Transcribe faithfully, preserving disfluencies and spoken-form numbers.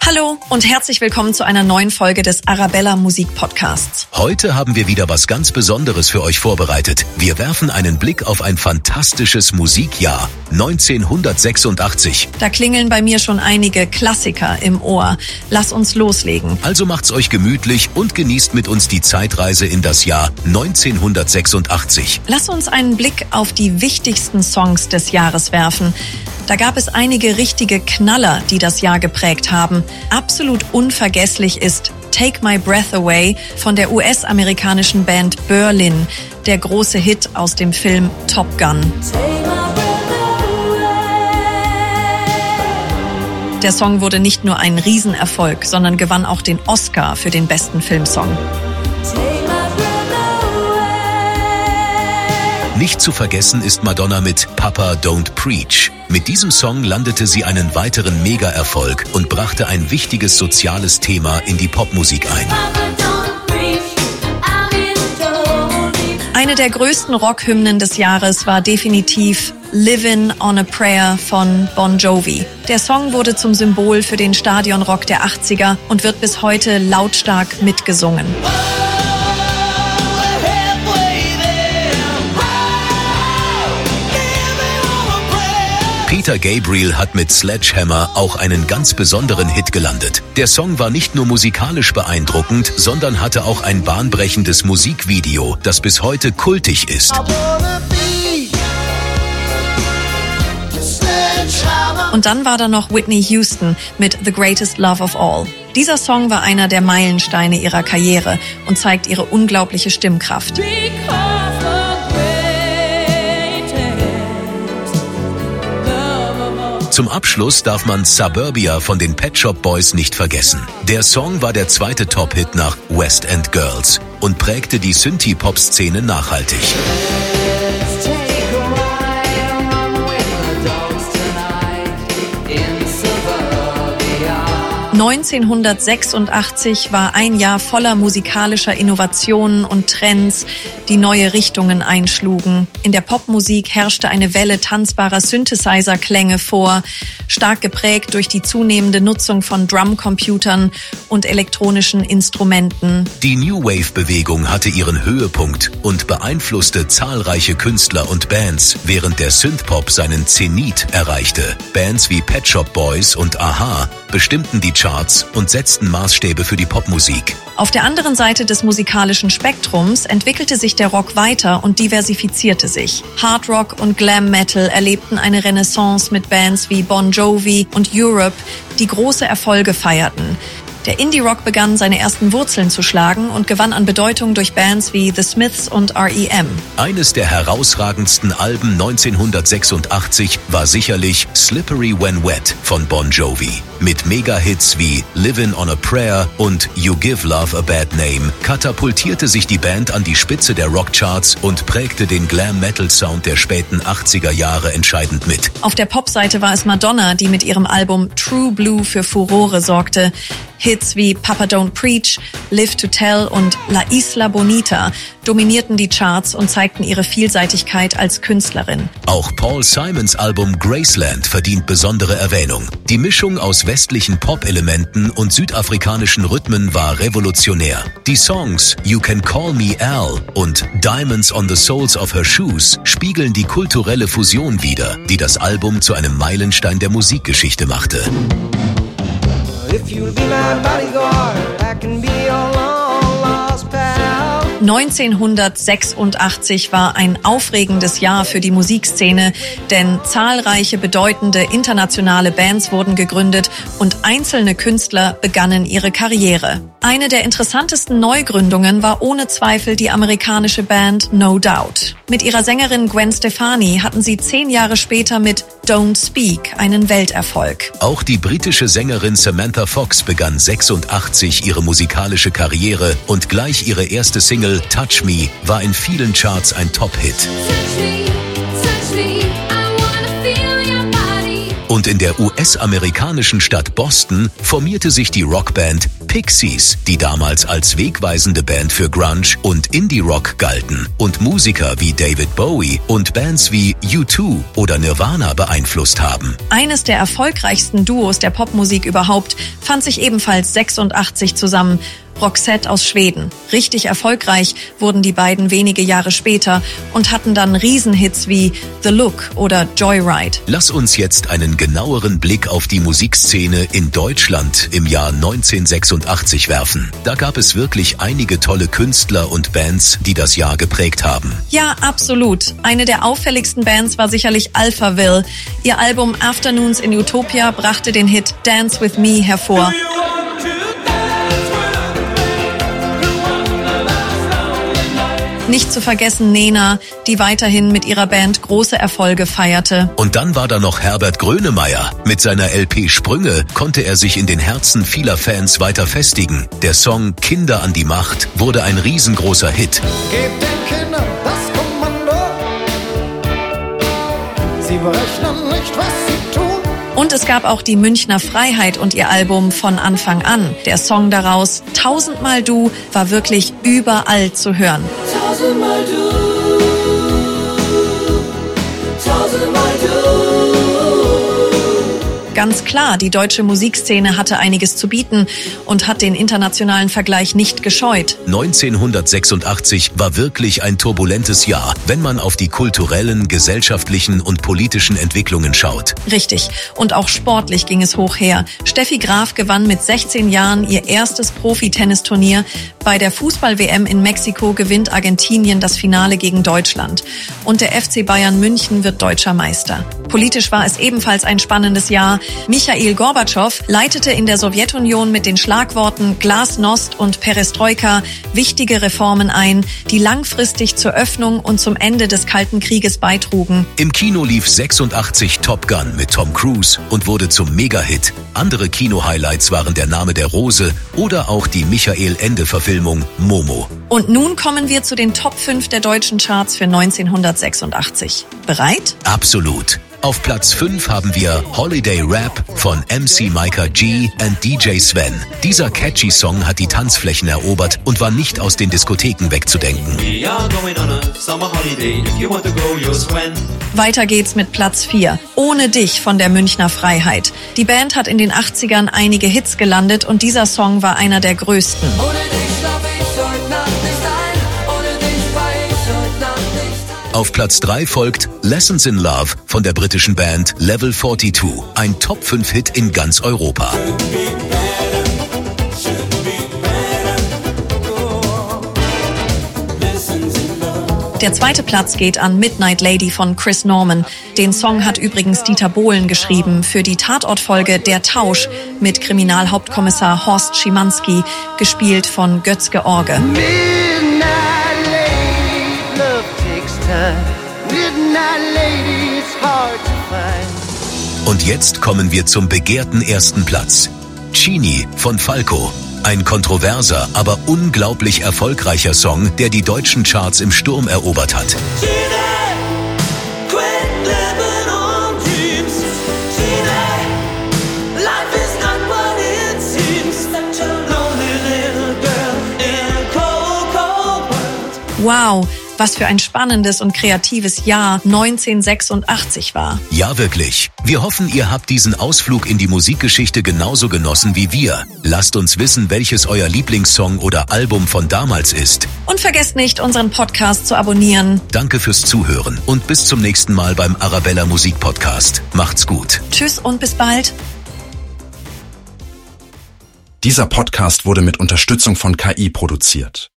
Hallo und herzlich willkommen zu einer neuen Folge des Arabella Musik Podcasts. Heute haben wir wieder was ganz Besonderes für euch vorbereitet. Wir werfen einen Blick auf ein fantastisches Musikjahr, neunzehnhundertsechsundachtzig. Da klingeln bei mir schon einige Klassiker im Ohr. Lass uns loslegen. Also macht's euch gemütlich und genießt mit uns die Zeitreise in das Jahr neunzehnhundertsechsundachtzig. Lass uns einen Blick auf die wichtigsten Songs des Jahres werfen. Da gab es einige richtige Knaller, die das Jahr geprägt haben. Absolut unvergesslich ist Take My Breath Away von der U S-amerikanischen Band Berlin, der große Hit aus dem Film Top Gun. Der Song wurde nicht nur ein Riesenerfolg, sondern gewann auch den Oscar für den besten Filmsong. Nicht zu vergessen ist Madonna mit Papa Don't Preach. Mit diesem Song landete sie einen weiteren Mega-Erfolg und brachte ein wichtiges soziales Thema in die Popmusik ein. Eine der größten Rockhymnen des Jahres war definitiv Livin' on a Prayer von Bon Jovi. Der Song wurde zum Symbol für den Stadionrock der achtziger und wird bis heute lautstark mitgesungen. Peter Gabriel hat mit Sledgehammer auch einen ganz besonderen Hit gelandet. Der Song war nicht nur musikalisch beeindruckend, sondern hatte auch ein bahnbrechendes Musikvideo, das bis heute kultig ist. Und dann war da noch Whitney Houston mit The Greatest Love of All. Dieser Song war einer der Meilensteine ihrer Karriere und zeigt ihre unglaubliche Stimmkraft. Zum Abschluss darf man Suburbia von den Pet Shop Boys nicht vergessen. Der Song war der zweite Top-Hit nach West End Girls und prägte die Synthie-Pop-Szene nachhaltig. neunzehnhundertsechsundachtzig war ein Jahr voller musikalischer Innovationen und Trends, die neue Richtungen einschlugen. In der Popmusik herrschte eine Welle tanzbarer Synthesizer-Klänge vor, stark geprägt durch die zunehmende Nutzung von Drumcomputern und elektronischen Instrumenten. Die New Wave-Bewegung hatte ihren Höhepunkt und beeinflusste zahlreiche Künstler und Bands, während der Synthpop seinen Zenit erreichte. Bands wie Pet Shop Boys und a-ha bestimmten die Charts und setzten Maßstäbe für die Popmusik. Auf der anderen Seite des musikalischen Spektrums entwickelte sich der Rock weiter und diversifizierte sich. Hard Rock und Glam Metal erlebten eine Renaissance mit Bands wie Bon Jovi und Europe, die große Erfolge feierten. Der Indie-Rock begann seine ersten Wurzeln zu schlagen und gewann an Bedeutung durch Bands wie The Smiths und R E M. Eines der herausragendsten Alben neunzehnhundertsechsundachtzig war sicherlich Slippery When Wet von Bon Jovi. Mit Mega-Hits wie Livin' on a Prayer und You Give Love a Bad Name katapultierte sich die Band an die Spitze der Rockcharts und prägte den Glam-Metal-Sound der späten achtziger Jahre entscheidend mit. Auf der Popseite war es Madonna, die mit ihrem Album True Blue für Furore sorgte. Hits wie Papa Don't Preach, Live to Tell und La Isla Bonita dominierten die Charts und zeigten ihre Vielseitigkeit als Künstlerin. Auch Paul Simons Album Graceland verdient besondere Erwähnung. Die Mischung aus westlichen Pop-Elementen und südafrikanischen Rhythmen war revolutionär. Die Songs You Can Call Me Al und Diamonds on the Soles of Her Shoes spiegeln die kulturelle Fusion wider, die das Album zu einem Meilenstein der Musikgeschichte machte. If you'll be my bodyguard, I can be your long lost pal. neunzehnhundertsechsundachtzig war ein aufregendes Jahr für die Musikszene, denn zahlreiche bedeutende internationale Bands wurden gegründet und einzelne Künstler begannen ihre Karriere. Eine der interessantesten Neugründungen war ohne Zweifel die amerikanische Band No Doubt. Mit ihrer Sängerin Gwen Stefani hatten sie zehn Jahre später mit Don't Speak einen Welterfolg. Auch die britische Sängerin Samantha Fox begann sechsundachtzig ihre musikalische Karriere und gleich ihre erste Single Touch Me war in vielen Charts ein Top-Hit. Und in der U S-amerikanischen Stadt Boston formierte sich die Rockband Pixies, die damals als wegweisende Band für Grunge und Indie-Rock galten und Musiker wie David Bowie und Bands wie U zwei oder Nirvana beeinflusst haben. Eines der erfolgreichsten Duos der Popmusik überhaupt fand sich ebenfalls sechsundachtzig zusammen. Roxette aus Schweden. Richtig erfolgreich wurden die beiden wenige Jahre später und hatten dann Riesenhits wie The Look oder Joyride. Lass uns jetzt einen genaueren Blick auf die Musikszene in Deutschland im Jahr neunzehnhundertsechsundachtzig werfen. Da gab es wirklich einige tolle Künstler und Bands, die das Jahr geprägt haben. Ja, absolut. Eine der auffälligsten Bands war sicherlich Alphaville. Ihr Album Afternoons in Utopia brachte den Hit Dance With Me hervor. Nicht zu vergessen Nena, die weiterhin mit ihrer Band große Erfolge feierte. Und dann war da noch Herbert Grönemeyer. Mit seiner L P Sprünge konnte er sich in den Herzen vieler Fans weiter festigen. Der Song Kinder an die Macht wurde ein riesengroßer Hit. Gebt den Kindern das Kommando. Sie berechnen nicht, was sie tun. Und es gab auch die Münchner Freiheit und ihr Album Von Anfang an. Der Song daraus, Tausendmal Du, war wirklich überall zu hören. Tausendmal du, tausendmal du. Ganz klar, die deutsche Musikszene hatte einiges zu bieten und hat den internationalen Vergleich nicht gescheut. neunzehnhundertsechsundachtzig war wirklich ein turbulentes Jahr, wenn man auf die kulturellen, gesellschaftlichen und politischen Entwicklungen schaut. Richtig. Und auch sportlich ging es hoch her. Steffi Graf gewann mit sechzehn Jahren ihr erstes Profi-Tennisturnier. Bei der Fußball-W M in Mexiko gewinnt Argentinien das Finale gegen Deutschland. Und der F C Bayern München wird deutscher Meister. Politisch war es ebenfalls ein spannendes Jahr. Michail Gorbatschow leitete in der Sowjetunion mit den Schlagworten Glasnost und Perestroika wichtige Reformen ein, die langfristig zur Öffnung und zum Ende des Kalten Krieges beitrugen. Im Kino lief sechsundachtzig Top Gun mit Tom Cruise und wurde zum Mega-Hit. Andere Kino-Highlights waren Der Name der Rose oder auch die Michael-Ende-Verfilmung Momo. Und nun kommen wir zu den Top fünf der deutschen Charts für neunzehnhundertsechsundachtzig. Bereit? Absolut. Auf Platz fünf haben wir Holiday Rap von M C Micah G und D J Sven. Dieser catchy Song hat die Tanzflächen erobert und war nicht aus den Diskotheken wegzudenken. Weiter geht's mit Platz vier. Ohne dich von der Münchner Freiheit. Die Band hat in den achtzigern einige Hits gelandet und dieser Song war einer der größten. Ohne dich schlaf ich heute Nacht nicht ein. Ohne dich war ich heute Nacht nicht ein. Auf Platz drei folgt Lessons in Love von der britischen Band Level zweiundvierzig, ein Top fünf Hit in ganz Europa. Der zweite Platz geht an Midnight Lady von Chris Norman. Den Song hat übrigens Dieter Bohlen geschrieben für die Tatortfolge Der Tausch mit Kriminalhauptkommissar Horst Schimanski, gespielt von Götz George. Midnight lady, love takes time. Midnight lady, it's hard to find. Und jetzt kommen wir zum begehrten ersten Platz. Chini von Falco. Ein kontroverser, aber unglaublich erfolgreicher Song, der die deutschen Charts im Sturm erobert hat. Wow, was für ein spannendes und kreatives Jahr neunzehnhundertsechsundachtzig war. Ja, wirklich. Wir hoffen, ihr habt diesen Ausflug in die Musikgeschichte genauso genossen wie wir. Lasst uns wissen, welches euer Lieblingssong oder Album von damals ist. Und vergesst nicht, unseren Podcast zu abonnieren. Danke fürs Zuhören und bis zum nächsten Mal beim Arabella Musik Podcast. Macht's gut. Tschüss und bis bald. Dieser Podcast wurde mit Unterstützung von K I produziert.